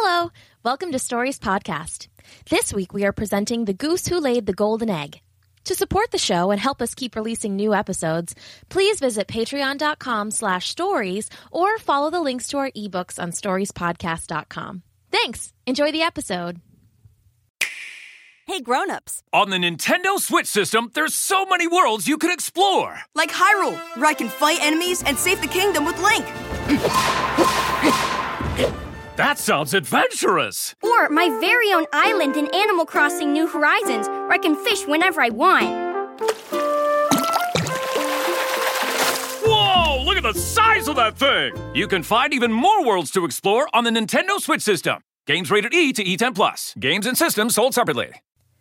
Hello, welcome to Stories Podcast. This week we are presenting The Goose Who Laid the Golden Egg. To support the show and help us keep releasing new episodes, please visit patreon.com/stories or follow the links to our ebooks on storiespodcast.com. Thanks. Enjoy the episode. Hey, grown-ups. On the Nintendo Switch system, there's so many worlds you can explore. Like Hyrule, where I can fight enemies and save the kingdom with Link. That sounds adventurous. Or my very own island in Animal Crossing New Horizons, where I can fish whenever I want. Whoa, look at the size of that thing. You can find even more worlds to explore on the Nintendo Switch system. Games rated E to E10+. Games and systems sold separately.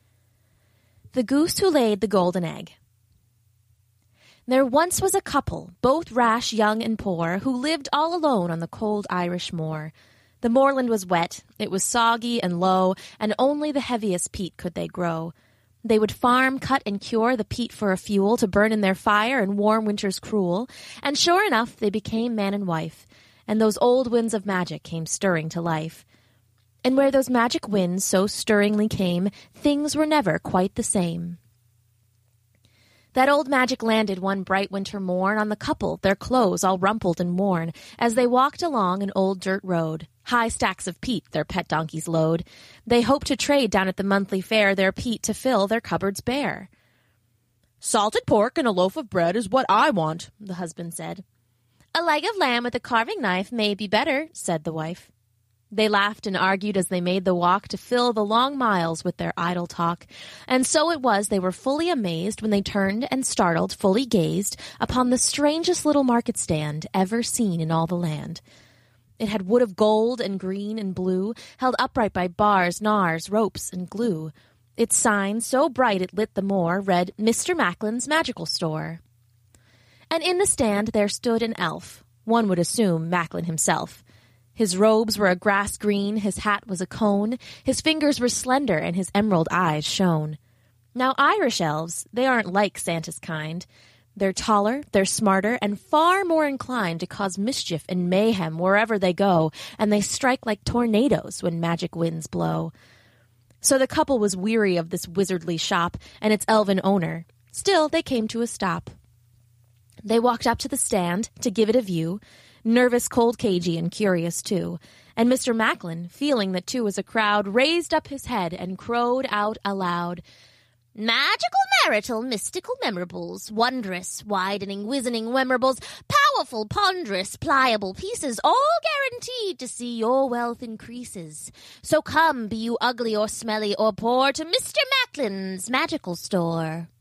The Goose Who Laid the Golden Egg. There once was a couple, both rash, young, and poor, who lived all alone on the cold Irish moor. The moorland was wet, it was soggy and low, and only the heaviest peat could they grow. They would farm, cut, and cure the peat for a fuel to burn in their fire in warm winters cruel, and sure enough they became man and wife, and those old winds of magic came stirring to life. And where those magic winds so stirringly came, things were never quite the same. That old magic landed one bright winter morn on the couple, their clothes all rumpled and worn, as they walked along an old dirt road. High stacks of peat their pet donkeys load. They hoped to trade down at the monthly fair their peat to fill their cupboards bare. "Salted pork and a loaf of bread is what I want," the husband said. "A leg of lamb with a carving knife may be better," said the wife. They laughed and argued as they made the walk to fill the long miles with their idle talk. And so it was they were fully amazed when they turned and startled, fully gazed upon the strangest little market stand ever seen in all the land. It had wood of gold and green and blue, held upright by bars, knars, ropes, and glue. Its sign, so bright it lit the moor, read, "Mr. Macklin's Magical Store." And in the stand there stood an elf, one would assume Macklin himself. His robes were a grass green, his hat was a cone, his fingers were slender, and his emerald eyes shone. Now Irish elves, they aren't like Santa's kind. They're taller, they're smarter, and far more inclined to cause mischief and mayhem wherever they go, and they strike like tornadoes when magic winds blow. So the couple was weary of this wizardly shop and its elven owner. Still, they came to a stop. They walked up to the stand to give it a view, nervous, cold, cagey, and curious, too. And Mr. Macklin, feeling that two was a crowd, raised up his head and crowed out aloud, "Magical, marital, mystical memorables, wondrous, widening, wizening memorables, powerful, ponderous, pliable pieces, all guaranteed to see your wealth increases. So come, be you ugly or smelly or poor, to Mr. Macklin's Magical Store."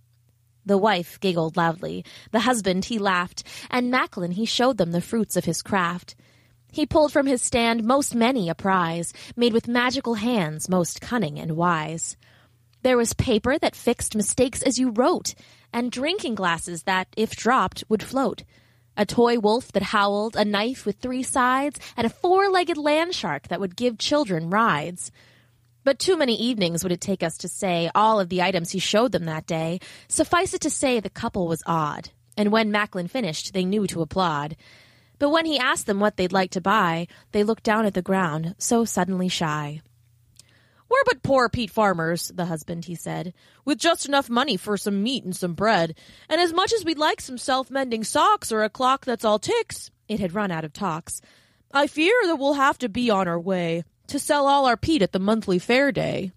The wife giggled loudly, the husband he laughed, and Macklin he showed them the fruits of his craft. He pulled from his stand most many a prize, made with magical hands most cunning and wise. There was paper that fixed mistakes as you wrote, and drinking glasses that, if dropped, would float. A toy wolf that howled, a knife with 3 sides, and a 4-legged land shark that would give children rides. But too many evenings would it take us to say all of the items he showed them that day. Suffice it to say the couple was odd, and when Macklin finished, they knew to applaud. But when he asked them what they'd like to buy, they looked down at the ground, so suddenly shy. "We're but poor peat farmers," the husband he said, "with just enough money for some meat and some bread, and as much as we'd like some self-mending socks or a clock that's all ticks," it had run out of talks, "I fear that we'll have to be on our way to sell all our peat at the monthly fair day."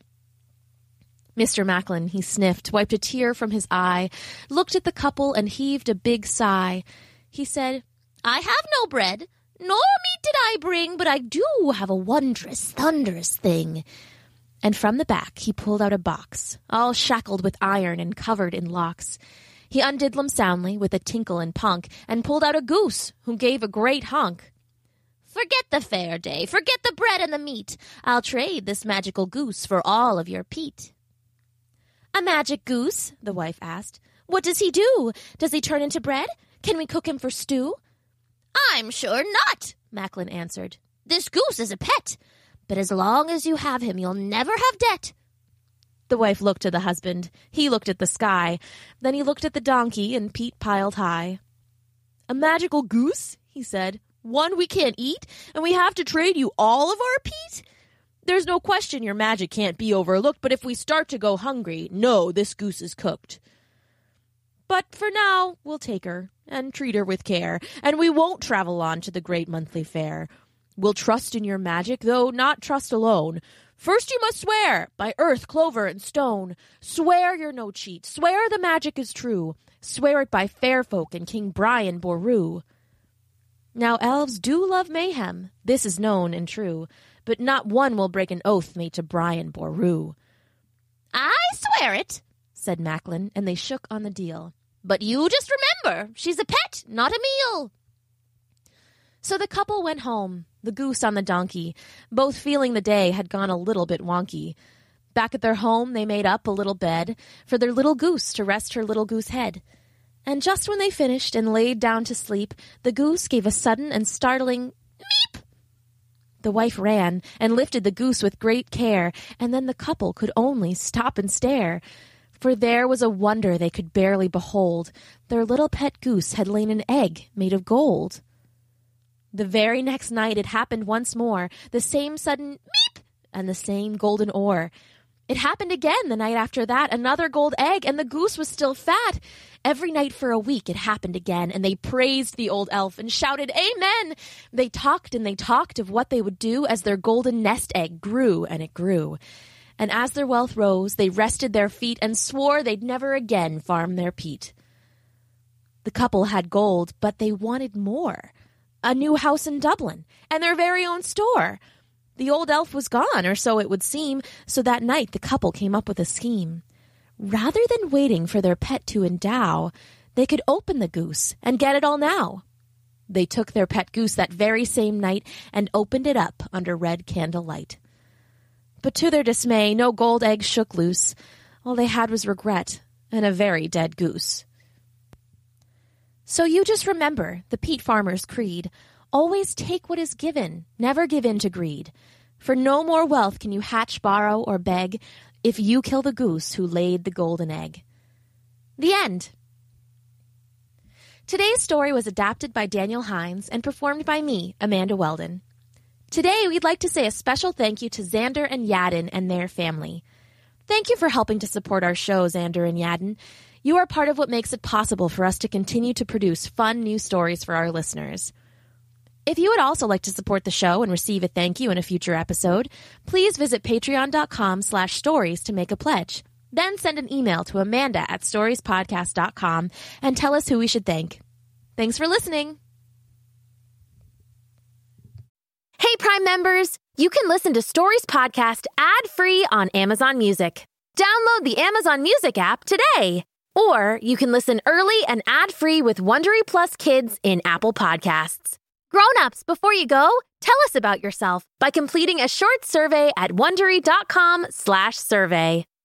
Mr. Macklin, he sniffed, wiped a tear from his eye, looked at the couple and heaved a big sigh. He said, "I have no bread, nor meat did I bring, but I do have a wondrous, thunderous thing." And from the back he pulled out a box, all shackled with iron and covered in locks. He undid them soundly with a tinkle and punk, and pulled out a goose, who gave a great honk. "Forget the fair day, forget the bread and the meat. I'll trade this magical goose for all of your peat." "A magic goose?" the wife asked. "What does he do? Does he turn into bread? Can we cook him for stew?" "I'm sure not," Macklin answered. "This goose is a pet, but as long as you have him, you'll never have debt." The wife looked to the husband. He looked at the sky. Then he looked at the donkey and peat piled high. "A magical goose?" he said. One we can't eat, and we have to trade you all of our peat? There's no question your magic can't be overlooked, but if we start to go hungry, no, this goose is cooked. But for now, we'll take her and treat her with care, and we won't travel on to the great monthly fair. We'll trust in your magic, though not trust alone. First you must swear, by earth, clover, and stone. Swear you're no cheat, swear the magic is true. Swear it by fair folk and King Brian Boru. Now elves do love mayhem, this is known and true, but not one will break an oath made to Brian Boru. I swear it, said Macklin, and they shook on the deal. But you just remember, she's a pet, not a meal. So the couple went home, the goose on the donkey, both feeling the day had gone a little bit wonky. Back at their home, they made up a little bed for their little goose to rest her little goose head. And just when they finished and laid down to sleep, the goose gave a sudden and startling meep. The wife ran and lifted the goose with great care, and then the couple could only stop and stare. For there was a wonder they could barely behold. Their little pet goose had lain an egg made of gold. The very next night it happened once more, the same sudden meep and the same golden ore. It happened again the night after that, another gold egg, and the goose was still fat. Every night for a week it happened again, and they praised the old elf and shouted, Amen! They talked and they talked of what they would do as their golden nest egg grew and it grew. And as their wealth rose, they rested their feet and swore they'd never again farm their peat. The couple had gold, but they wanted more. A new house in Dublin, and their very own store. The old elf was gone, or so it would seem, so that night the couple came up with a scheme. Rather than waiting for their pet to endow, they could open the goose and get it all now. They took their pet goose that very same night and opened it up under red candlelight. But to their dismay, no gold egg shook loose. All they had was regret and a very dead goose. So you just remember the peat farmer's creed. Always take what is given, never give in to greed. For no more wealth can you hatch, borrow, or beg if you kill the goose who laid the golden egg. The end. Today's story was adapted by Daniel Hines and performed by me, Amanda Weldon. Today, we'd like to say a special thank you to Xander and Yadin and their family. Thank you for helping to support our show, Xander and Yadin. You are part of what makes it possible for us to continue to produce fun new stories for our listeners. If you would also like to support the show and receive a thank you in a future episode, please visit patreon.com/stories to make a pledge. Then send an email to amanda@storiespodcast.com and tell us who we should thank. Thanks for listening. Hey, Prime members, you can listen to Stories Podcast ad-free on Amazon Music. Download the Amazon Music app today. Or you can listen early and ad-free with Wondery Plus Kids in Apple Podcasts. Grown-ups, before you go, tell us about yourself by completing a short survey at Wondery.com/survey.